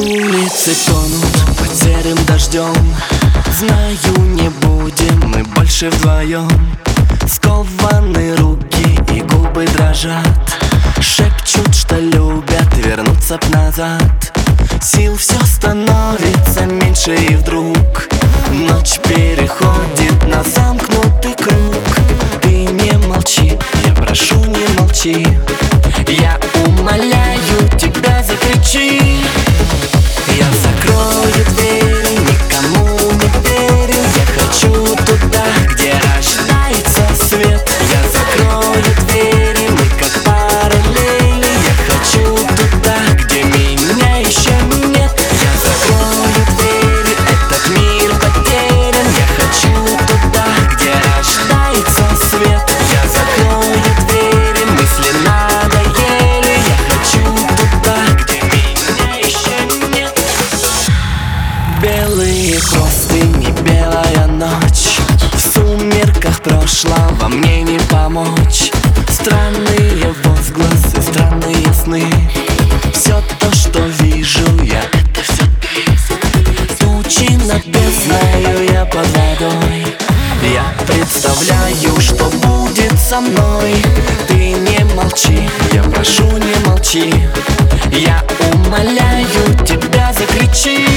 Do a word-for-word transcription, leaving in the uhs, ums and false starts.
Улицы тонут под серым дождем. Знаю, не будем мы больше вдвоем. Скованы руки и губы дрожат, шепчут, что любят вернуться б назад. Сил все становится меньше, и вдруг ночь переходит на замкнутый круг. Ты не молчи, я прошу, не молчи. Я умоляю тебя, закричи. Я закрою дверь, никому не верю. Я хочу туда, где рождается свет. Я закрою двери, мы как параллели. Я хочу туда, где меня еще нет. Я закрою двери, этот мир потерян. Я хочу туда, где рождается свет. Я закрою двери, мысли надоели. Я хочу туда, где меня еще нет. Белые простыни, белая ночь. В сумерках прошлого мне не помочь. Странные возгласы, странные сны. Все то, что вижу я, это все ты. Тучи над бездною, я под водой. Я представляю, что будет со мной. Ты не молчи, я прошу, не молчи. Я умоляю тебя, закричи.